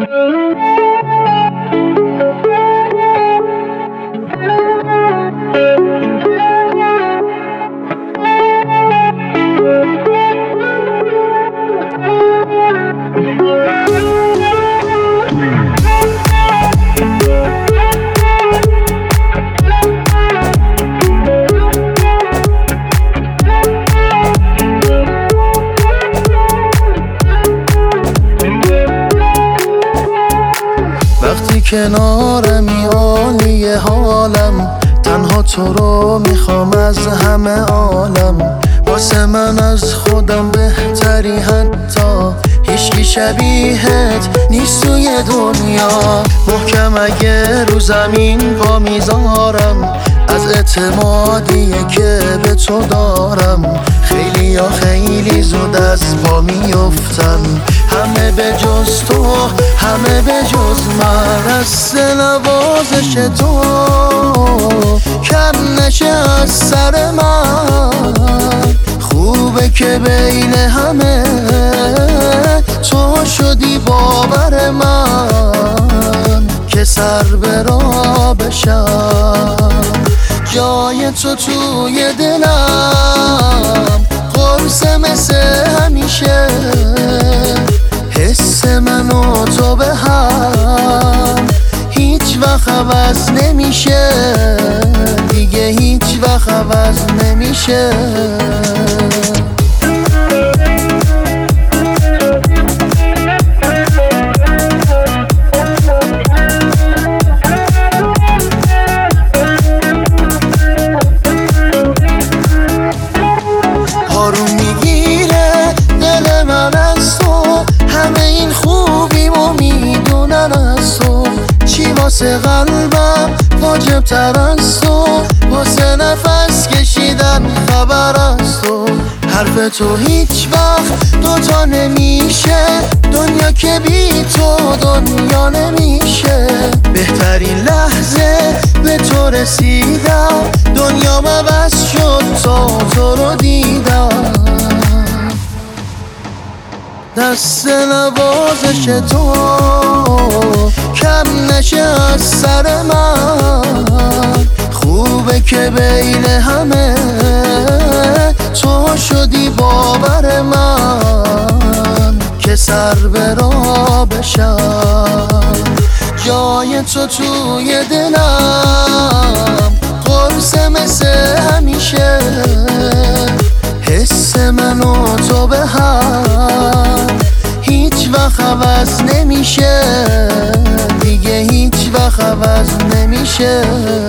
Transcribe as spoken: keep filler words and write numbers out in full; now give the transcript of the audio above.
وقتی کنارمی عالی حالم، تنها تو رو میخوام از همه عالم. واسه من از خودم بهتری، حتی هیچکی شبیهت نیست توی دنیا. محکم اگه رو زمین پا میذارم، از اعتمادیه که به تو دارم. خیلی یا خیلی زود از پا میفتن، همه به جز تو، همه به جز من. دست نوازش تو کم نشه از سر من. خوبه که بین همه تو شدی باور من، که سر به راه بشم. جای تو توی دلم قرصه مثل همیشه، حس من و تو به هم هیچ وقت عوض نمیشه، دیگه هیچ وقت عوض نمیشه. آروم میگیره دل من از تو، همه این خوبیمو میدونن از تو. چی واسه قلبم واجب تر از تو، واسه نفس کشیدن خبر از تو. حرف تو هیچ وقت دوتا نمیشه، دنیا که بی تو دنیا نمیشه. بهترین لحظه به تو رسیدم، دنیا عوض شد تا تو رو دیدم. دست نوازش تو کم نشه از سر من. خوبه که بین همه تو شدی باور من، که سر به راه بشم. جای تو توی دلم قرصه مثل همیشه، حس من و تو به هم هیچ وقت عوض نمیشه، دیگه هیچ وقت عوض نمیشه.